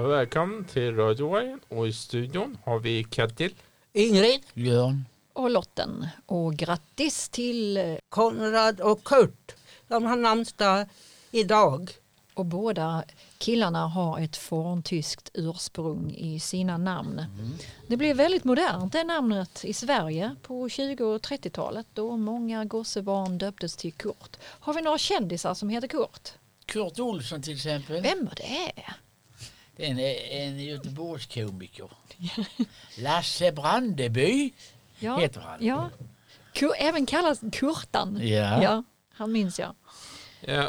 välkommen till Radio Wayne och i studion har vi Ketil, Ingrid, Björn och Lotten. Och grattis till Konrad och Kurt. De har namnsdag idag. och båda killarna har ett forntyskt ursprung i sina namn. Det blev väldigt modernt det namnet i Sverige på 20- och 30-talet då många gossebarn döptes till Kurt. Har vi några kändisar som heter Kurt? Kurt Olsson till exempel. Vem var det? Det är en Göteborgskomiker. Lasse Brandeby heter han. Ja. Även kallas Kurtan. Ja. Han minns jag. ja,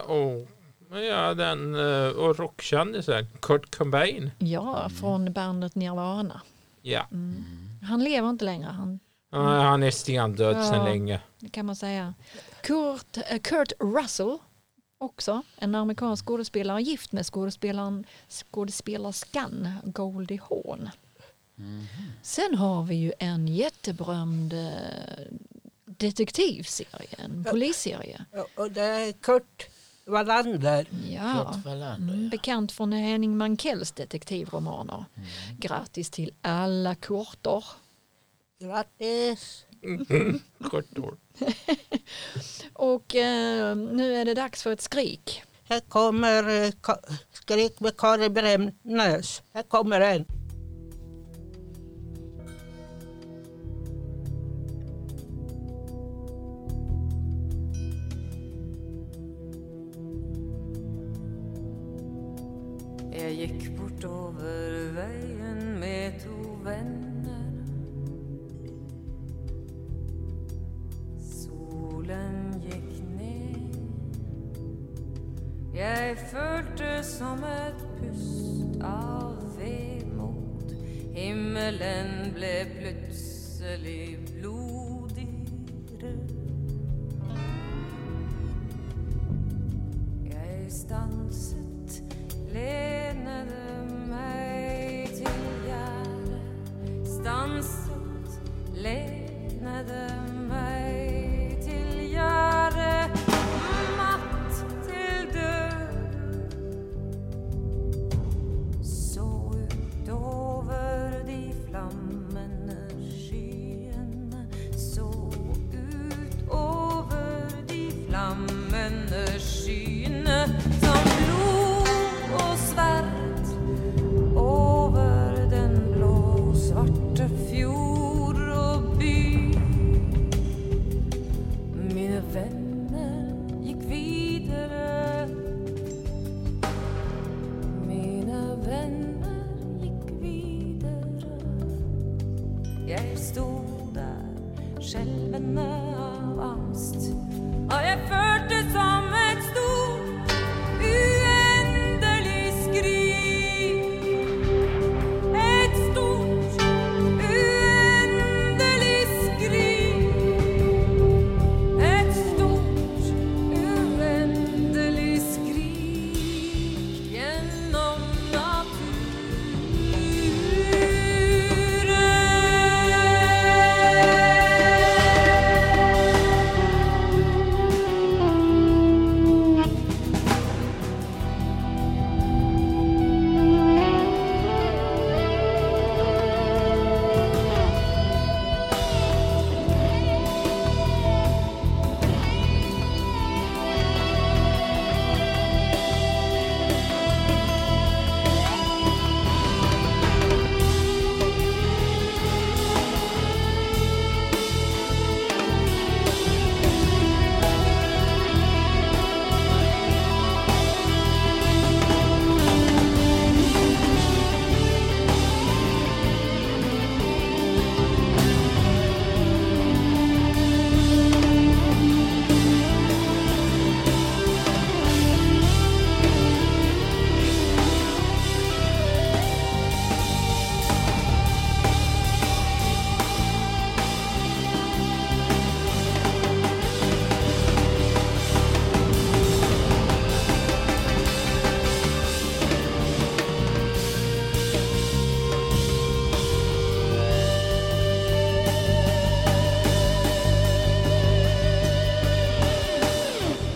och rockkändisen Kurt Cobain. Ja, från bandet Nirvana. Ja, Han lever inte längre. han är stendöd sedan länge. Det kan man säga. Kurt Russell också, en amerikansk skådespelare, gift med skådespelerskan Goldie Hawn. Sen har vi ju en jätteberömd detektivserie, en polisserie. Och det är Kurt Wallander. Ja, Kurt Wallander, bekant från Henning Mankells detektivromaner. Grattis till alla Kurtor. Grattis. Kort år. Och nu är det dags för ett skrik. Här kommer skrik med Kari Bremnes. Här kommer en. Jag gick bort över vägen med 2 vänner. Solen gick ner. Jag följde som ett pust av vemod. Himmelen blev plötsligt blodig röd. Jag stanset länade mig till Gärde. Stanset länade mig till Gärde. Matt till död. Så ut över de flammande skyen. Så ut över de flammande skyen. Som blod och svärd över den blå svarta fjord och by. Mina vänner gick vidare. Mina vänner gick vidare. Jag stod där skälven av angst. Och jag förde som ett stort uändelig skrik. Ett stort uändelig skrik. Ett stort uändelig skrik genom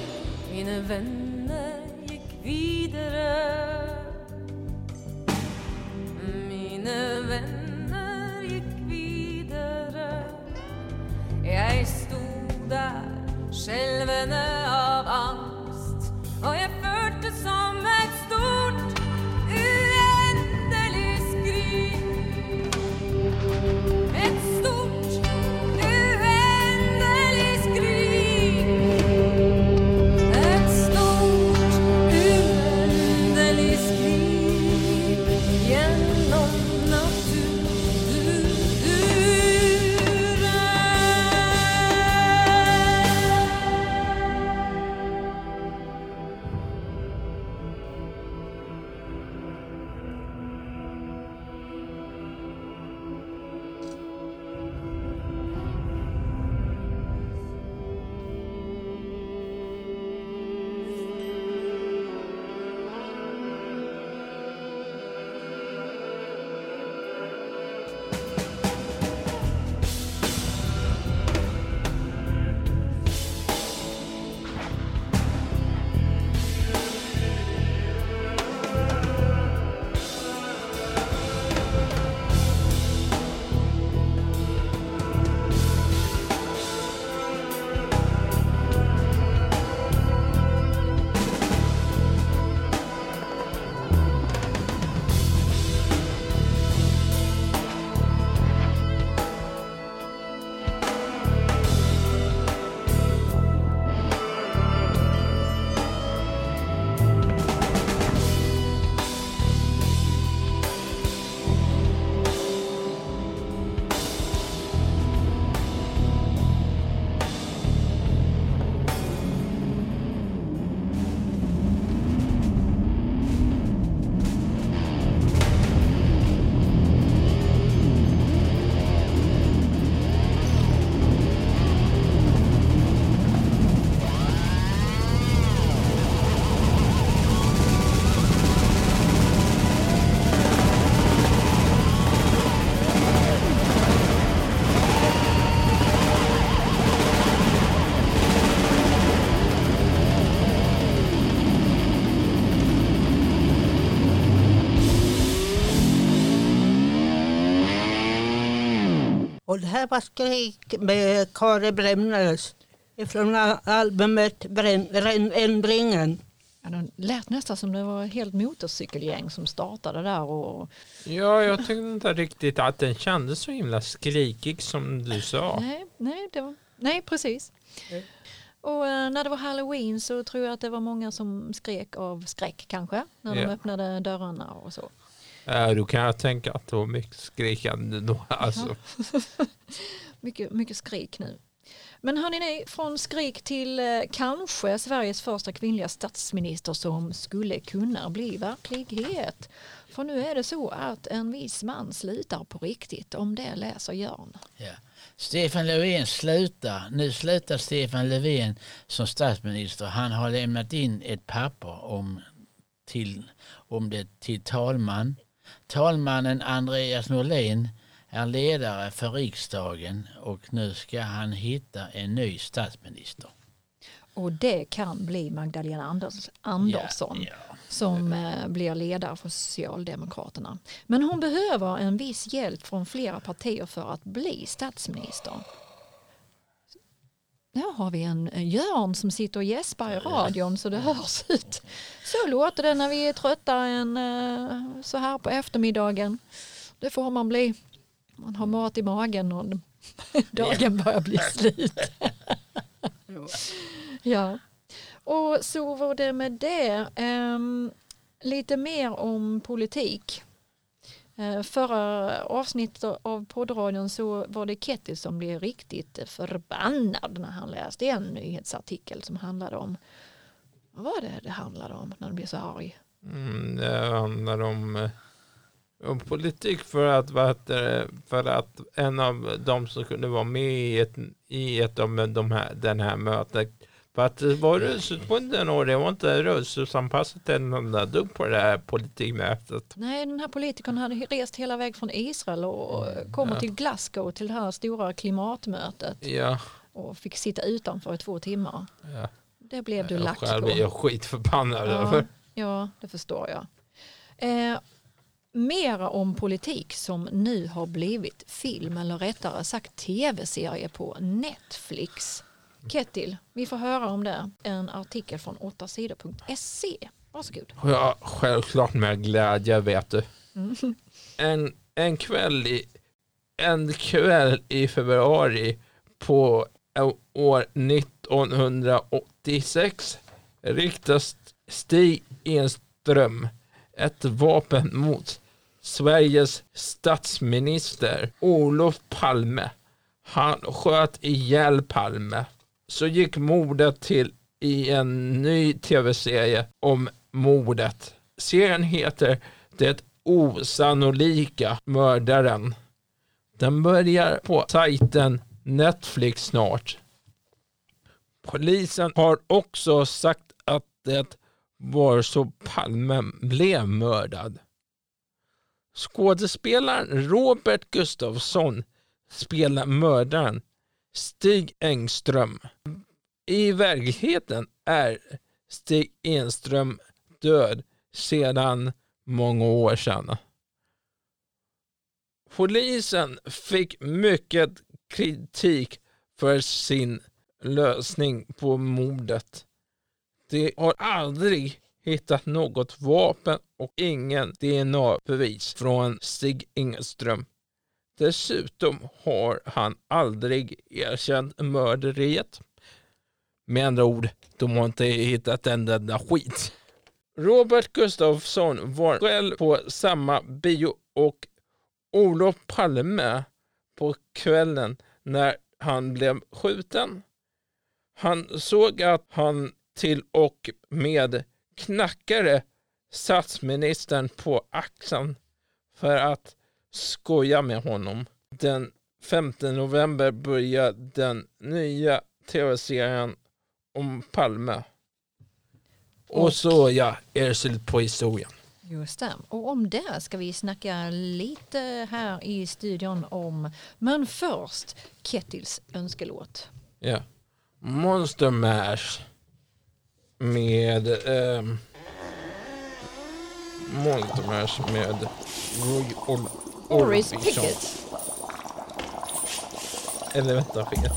vänner gick vidare. skälvande av angst. Och jag förde som ett stort uendeligt skrik. Ett stort uendeligt skrik. Ett stort uendeligt skrik genom naturen. Och det här var Skrik med Kari Bremnes från albumet Ändringen. Ja, det lät nästan som det var ett helt motorcykelgäng som startade där. Och... Ja, jag tyckte inte riktigt att den kändes så himla skrikig som du sa. Nej, precis. Och när det var Halloween så tror jag att det var många som skrek av skräck kanske. När de öppnade dörrarna och så. Då kan jag tänka att det var mycket skrikande då. Alltså. mycket skrik nu. Men hörni, från skrik till kanske Sveriges första kvinnliga statsminister som skulle kunna bli verklighet. För nu är det så att en viss man slutar på riktigt, om det läser Jörn. Ja. Stefan Löfven slutar. Nu slutar Stefan Löfven som statsminister. Han har lämnat in ett papper om det till talman. Talmannen Andreas Norlén är ledare för riksdagen och nu ska han hitta en ny statsminister. Och det kan bli Magdalena Andersson som blir ledare för Socialdemokraterna. Men hon behöver en viss hjälp från flera partier för att bli statsminister. Här har vi en Jörn som sitter och gäspar i radion så det hörs ut. Så låter det när vi är trötta så här på eftermiddagen. Det får man bli. Man har mat i magen och dagen börjar bli slut. Ja. Och så var det med det. Lite mer om politik. Förra avsnittet av poddradion så var det Ketty som blev riktigt förbannad när han läste en nyhetsartikel som handlade om, vad var det handlade om när han blev så arg? Det handlar om politik för att en av dem som kunde vara med i ett av den här mötet. För att det var röstbunden och det var inte röstsampassat till någon dugg på det här politikmötet. Nej, den här politikern hade rest hela väg från Israel och kommer till Glasgow till det här stora klimatmötet. Ja. Och fick sitta utanför i 2 timmar. Ja. Det blev du lack på. Själv är jag skitförbannad över. Ja, det förstår jag. Mera om politik som nu har blivit film eller rättare sagt tv-serie på Netflix. Kettil, vi får höra om det. En artikel från 8sidor.se. Varsågod. Ja, självklart med glädje, vet du. En kväll i februari på år 1986 riktas Stig Enström ett vapen mot Sveriges statsminister Olof Palme. Han sköt ihjäl Palme. Så gick mordet till i en ny tv-serie om mordet. Serien heter Det osannolika mördaren. Den börjar på sajten Netflix snart. Polisen har också sagt att det var så Palme blev mördad. Skådespelaren Robert Gustafsson spelar mördaren Stig Engström. I verkligheten är Stig Enström död sedan många år sedan. Polisen fick mycket kritik för sin lösning på mordet. De har aldrig hittat något vapen och ingen DNA-bevis från Stig Enström. Dessutom har han aldrig erkänt mörderiet. Med andra ord, de har inte hittat en enda skit. Robert Gustafsson var själv på samma bio och Olof Palme på kvällen när han blev skjuten. Han såg att han till och med knackade statsministern på axeln för att skoja med honom. Den 5 november började den nya tv-serien om Palme. Och så är det slut på historien. Just det. Och om det ska vi snacka lite här i studion om. Men först Kettils önskelåt. Ja. Monster Mash med Monster Mash med Roy Orbison. Pickett. Eller vänta, fel.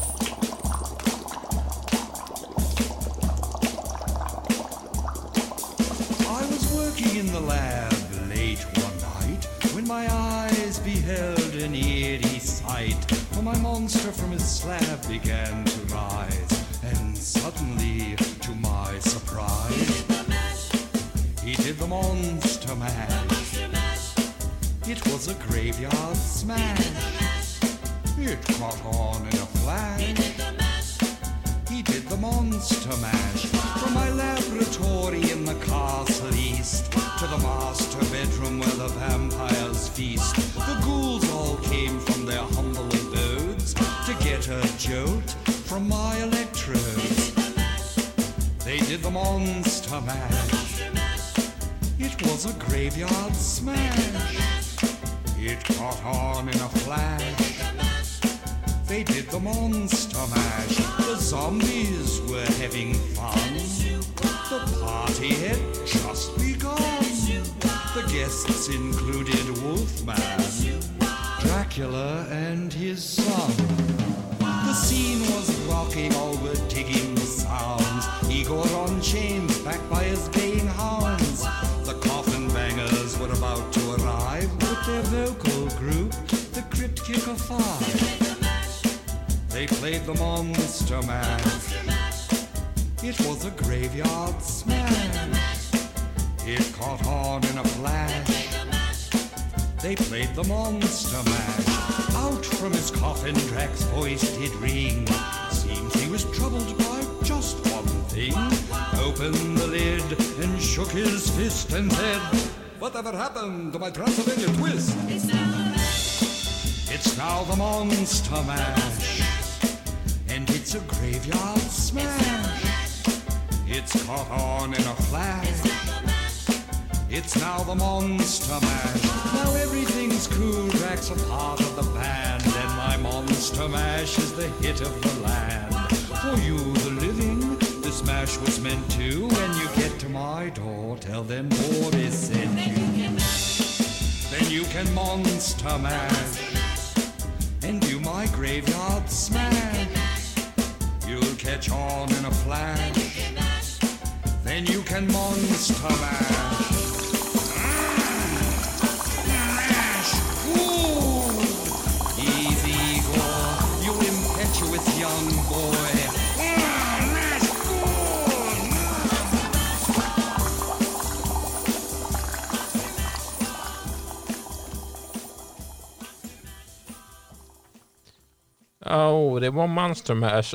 In the lab late one night, when my eyes beheld an eerie sight, for my monster from his slab began to rise, and suddenly, to my surprise, he did the monster mash. It was a graveyard smash. It caught on in a flash. He did the monster mash. From my laboratory in the castle east to the master bedroom where the vampires feast, the ghouls all came from their humble abodes to get a jolt from my electrodes. They did the monster mash. It was a graveyard smash. It caught on in a flash. They did the monster mash. The zombies were having fun. The party had just begun. The guests included Wolfman, Dracula and his son. The scene was rocking, all were digging the sounds. Igor on chains, backed by his baying hounds. The coffin bangers were about to arrive with their vocal group, the Crypt Kicker 5. They played the monster mash. It was a graveyard smash. It caught on in a flash. They played the monster mash. Out from his coffin, Drac's voice did ring. Seems he was troubled by just one thing. Opened the lid and shook his fist and said, "Whatever happened to my Transylvania twist?" It's now the monster mash. And it's a graveyard smash. It's caught on in a flash. It's now the monster mash. Now everything's cool, Drac's a part of the band, and my monster mash is the hit of the land. For you, the living, this mash was meant to. When you get to my door, tell them Boris sent you. Then you can monster mash and do my graveyard smash. You'll catch on in a flash. Then you can monster mash. Mash good. Easy go, you impetuous young boy. Mash good. Det var Monster Mash.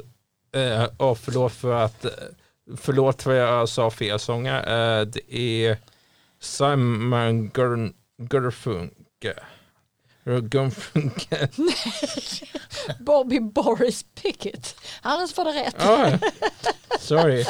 Förlåt för jag sa fel sånger. Det är Simon Garfunkel. Bobby Boris Pickett. Annars får det rätt. Sorry.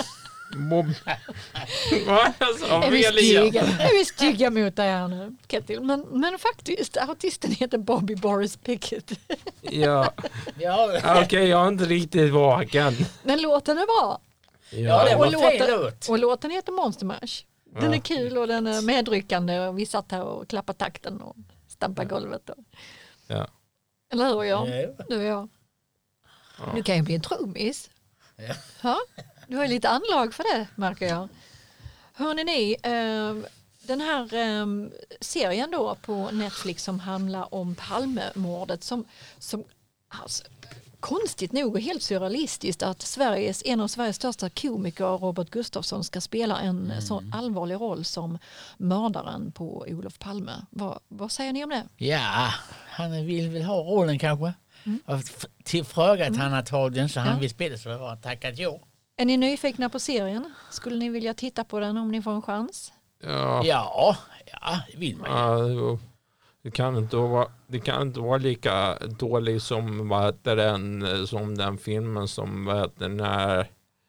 Är vi stygga mot dig här nu, Ketil? Men faktiskt, artisten heter Bobby Boris Pickett. Ja. Okej, jag är inte riktigt vaken. Men låten är bra. Ja, det var fin låt. Och låten heter Monster Mash. Den är kul och den är medryckande. Och vi satt här och klappade takten och stampade golvet. Ja. Eller hur, jag? Ja. Du och jag. Du kan ju bli en trummis. Ja. Ja, du har ju lite anlag för det, märker jag. Hörrni ni, den här serien då på Netflix som handlar om Palmemordet som alltså, konstigt nog och helt surrealistiskt att en av Sveriges största komiker, Robert Gustafsson, ska spela en så allvarlig roll som mördaren på Olof Palme. Vad säger ni om det? Ja, han vill väl ha rollen kanske. Till frågat han att ha den så han vill spela så har han tackat ja. Är ni nyfikna på serien? Skulle ni vilja titta på den om ni får en chans? Ja, det vill man ju. Det kan inte vara lika dålig som som den filmen som den här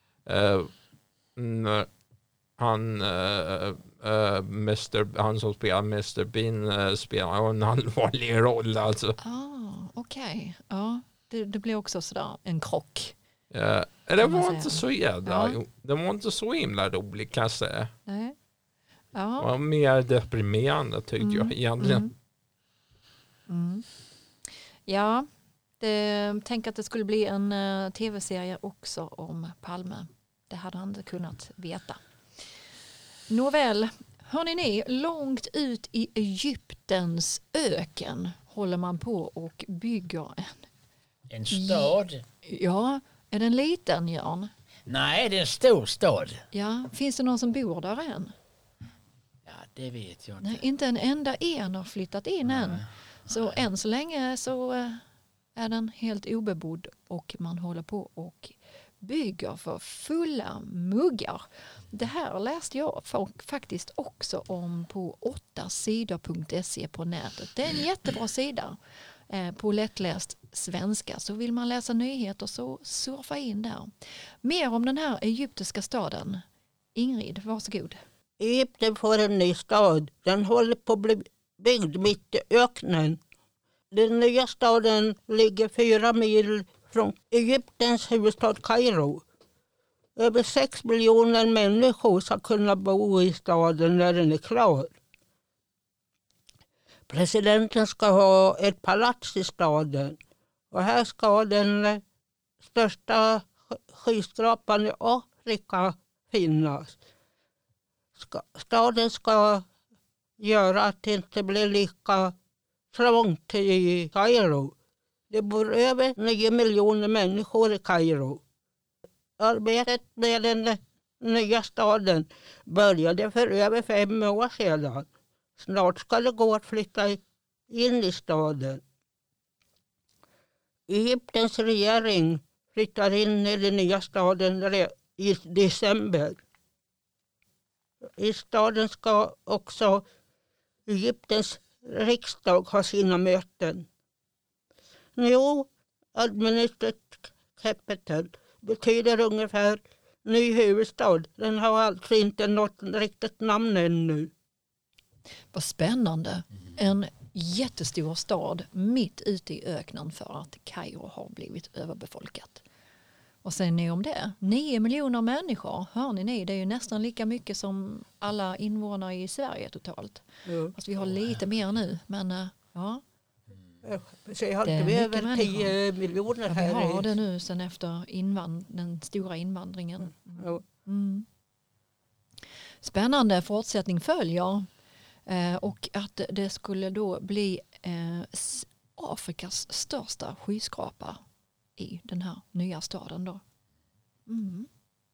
han som spelar Mr. Bean spelar en allvarlig roll alltså. Okej. Ja, det blir också sådär en krock. Det var inte så jävla det var inte så himla roligt kan jag säga. Nej. Ja. Det var mer deprimerande tyckte jag egentligen. Ja, tänk att det skulle bli en tv-serie också om Palme. Det hade han inte kunnat veta. Nåväl, hörni ni, långt ut i Egyptens öken håller man på och bygger en stad. Ja, är den liten, Jörn? Nej, det är en stor stad. Ja, finns det någon som bor där än? Ja, det vet jag inte. Nej, inte en enda har flyttat in än. Så än så länge så är den helt obebodd och man håller på och bygger för fulla muggar. Det här läste jag faktiskt också om på 8sidor.se på nätet. Det är en jättebra sida på lättläst svenska. Så vill man läsa nyheter så surfa in där. Mer om den här egyptiska staden. Ingrid, varsågod. Egypten får en ny stad. Den håller på att bli byggd mitt i öknen. Den nya staden ligger 4 mil från Egyptens huvudstad Kairo. Över 6 miljoner människor ska kunna bo i staden när den är klar. Presidenten ska ha ett palats i staden. Och här ska den största skyskrapan i Afrika finnas. Staden ska göra att det inte blir lika trångt i Kairo. Det bor över 9 miljoner människor i Kairo. Arbetet med den nya staden började för över 5 år sedan. Snart ska det gå att flytta in i staden. Egyptens regering flyttar in i den nya staden i december. I staden ska också Egyptens riksdag ha sina möten. New Administrative Capital betyder ungefär ny huvudstad. Den har alltså inte något riktigt namn ännu. Vad spännande. En jättestor stad mitt ute i öknen för att Kairo har blivit överbefolkat. Vad säger ni om det? 9 miljoner människor, hör ni? Det är ju nästan lika mycket som alla invånare i Sverige totalt. Fast vi har lite mer nu, men ja. Så jag har Det är inte mycket över 10 miljoner Ja, vi här. har det nu sen efter den stora invandringen. Ja. Mm. Spännande, fortsättning följer. Och att det skulle då bli Afrikas största skyskrapa i den här nya staden då. Mm.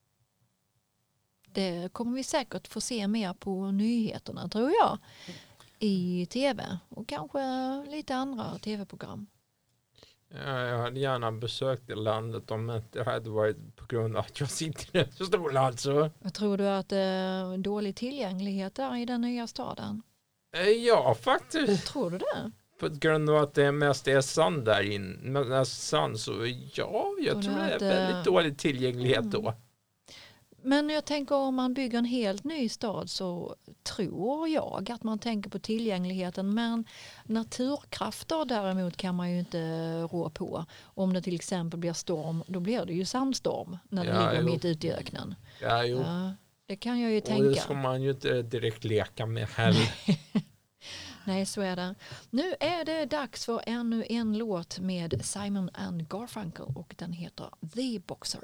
Det kommer vi säkert få se mer på nyheterna, tror jag. I tv och kanske lite andra tv-program. Jag hade gärna besökt det landet om det inte hade varit på grund av att jag sitter i en stol alltså. Jag tror du att det är dålig tillgänglighet där i den nya staden? Ja, faktiskt. Tror du det? På grund av att det mest är sand där inne. Men sand så ja, jag tror det är väldigt dålig tillgänglighet då. Men jag tänker om man bygger en helt ny stad så tror jag att man tänker på tillgängligheten. Men naturkrafter däremot kan man ju inte rå på. Om det till exempel blir storm, då blir det ju sandstorm när det ligger mitt ute i öknen. Ja, jo. Ja, det kan jag ju tänka. Och det ska man ju inte direkt leka med heller. Nej, så är det. Nu är det dags för ännu en låt med Simon and Garfunkel och den heter The Boxer.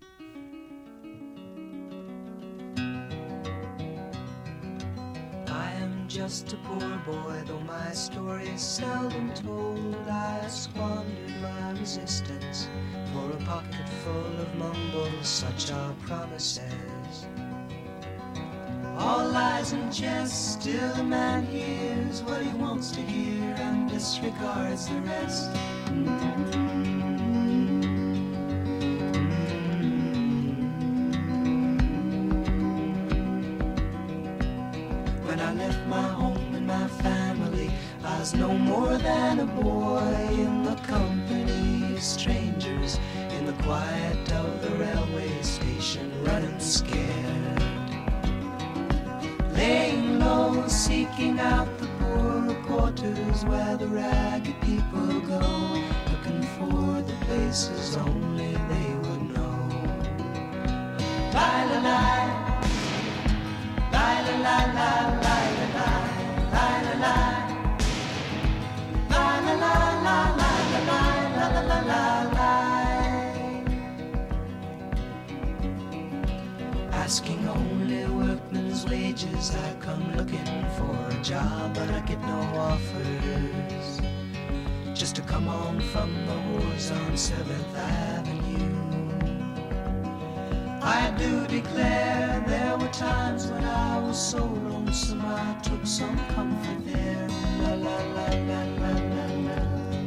I am just a poor boy, though my story is seldom told. I squandered my resistance for a pocket full of mumbles, such are promises. All lies and jest, still a man hears what he wants to hear and disregards the rest. When I left my home and my family, I was no more than a boy in the company of strangers, in the quiet of the railway station, running scared. Laying low, seeking out the poorer quarters where the ragged people go, looking for the places only they would know. Lie-la-lie, lie-la-lie-lie, lie-la-lie, lie-la-lie, lie-la-lie, lie-la-lie, lie-la-lie. Asking only workmen's wages, I come looking for a job, but I get no offers. Just to come on from the whores on 7th Avenue. I do declare there were times when I was so lonesome I took some comfort there. La la la la la la la.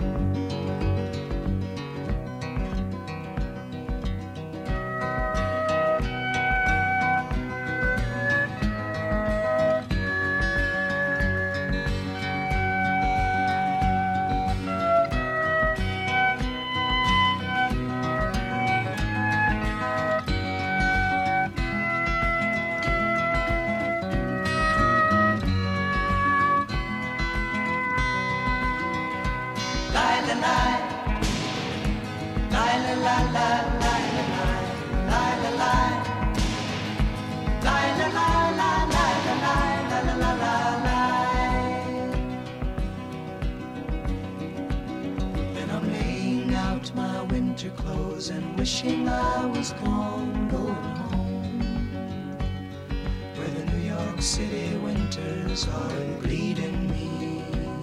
Then I'm laying out my winter clothes and wishing I was gone, going home, where the New York City winters are bleeding me,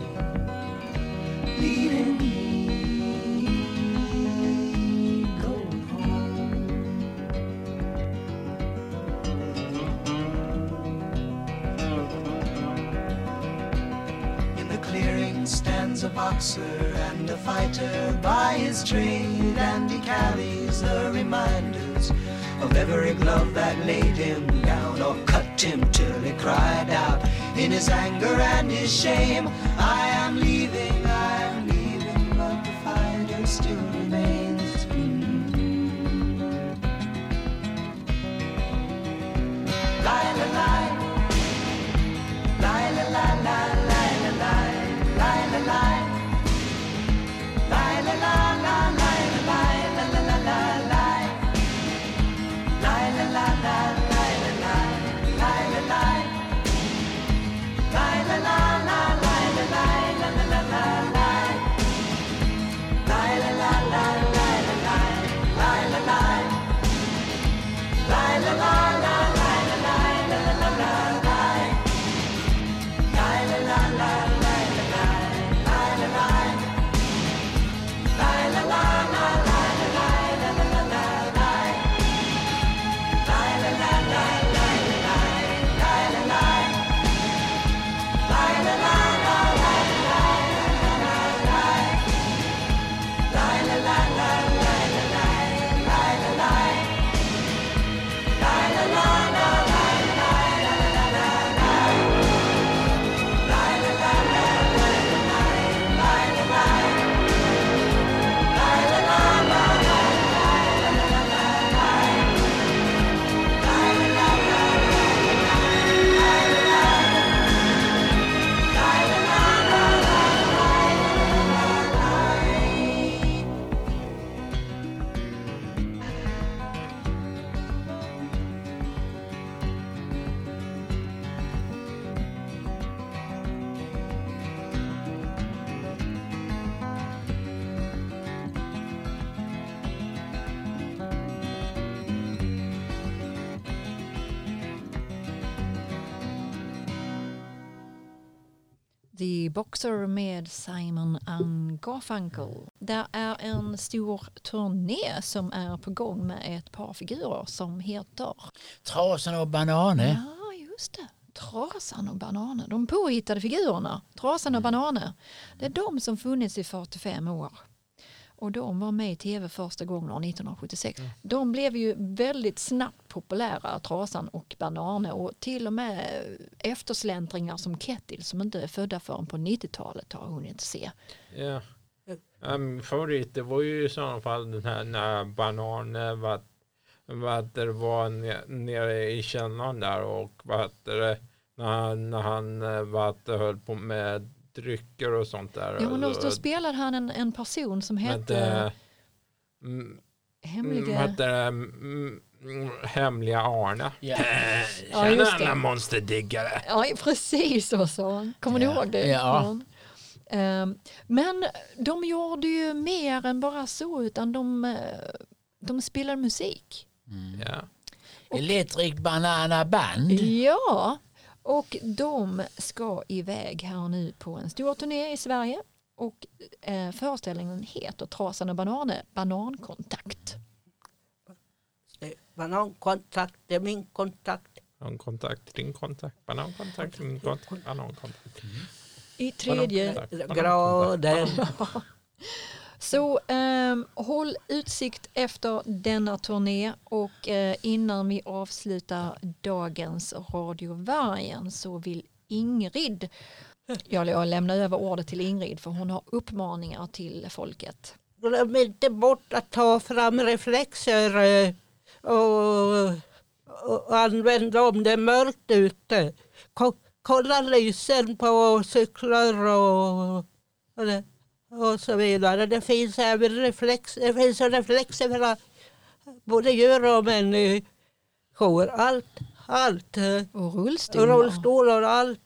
bleeding me. Stands a boxer and a fighter by his trade, and he carries the reminders of every glove that laid him down or cut him till he cried out in his anger and his shame, I am leaving, but the fighter still remains. Lie, la, lie, lie, la, la, la, lie, la, lie. Lie, la, lie. Lie, la, la, la, lie, la, lie, la, la, la, la, lie. Lie, la, la, la, lie, la, lie, lie, la, lie. Lie, la, la, la, lie, la, lie, la, la, la, la. The Boxer med Simon and Garfunkel. Det är en stor turné som är på gång med ett par figurer som heter Trasan och Bananer. Ja, just det. Trasan och Bananer. De påhittade figurerna. Trasan och Bananer. Det är de som funnits i 45 år. Och de var med i tv första gången 1976. De blev ju väldigt snabbt populära, Trasan och Bananer. Och till och med eftersläntringar som Kettil som inte är födda förrän på 90-talet har hon inte se. Ja. Favorit, det var ju i sådana fall den här när Bananer var nere i källan där och när han höll på med drycker och sånt där. Ja, men då spelade han en person som hette Hemliga Arne. Ja, Känner alla monsterdiggare. Ja, precis så sa han. Kommer du ihåg det? Ja. Men de gjorde ju mer än bara så, utan de spelade musik. Ja. Electric Banana Band. Ja, och de ska iväg här nu på en stor turné i Sverige. Och föreställningen heter Trasan och Bananer, Banankontakt. Banankontakt, det är min kontakt. Banankontakt, din kontakt. Banankontakt, min kontakt. Banankontakt. I tredje graden. Så håll utsikt efter denna turné och innan vi avslutar dagens Radio Vargen så vill Ingrid, jag lämnar över ordet till Ingrid för hon har uppmaningar till folket. Glöm inte bort att ta fram reflexer och använda om det är mörkt ute. Kolla lysen på cyklar och så vidare. Det finns även reflexer för både djur och människor. Allt. Och rullstolar. Rullstolar och allt.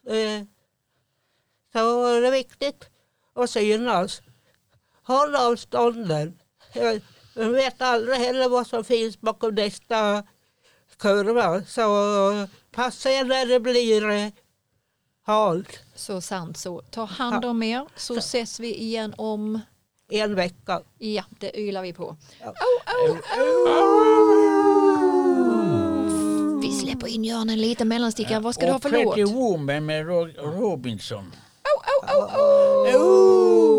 Så det är viktigt att synas. Håll avstånden. Man vet aldrig heller vad som finns bakom nästa kurva. Så passa er när det blir halt. Så sant så. Ta hand om er så ses vi igen om en vecka. Ja, det ylar vi på. Ja. Vi släpper in Jörn en liten mellansticka. Vad ska du ha för låt? Pretty Woman med Robinson. Au.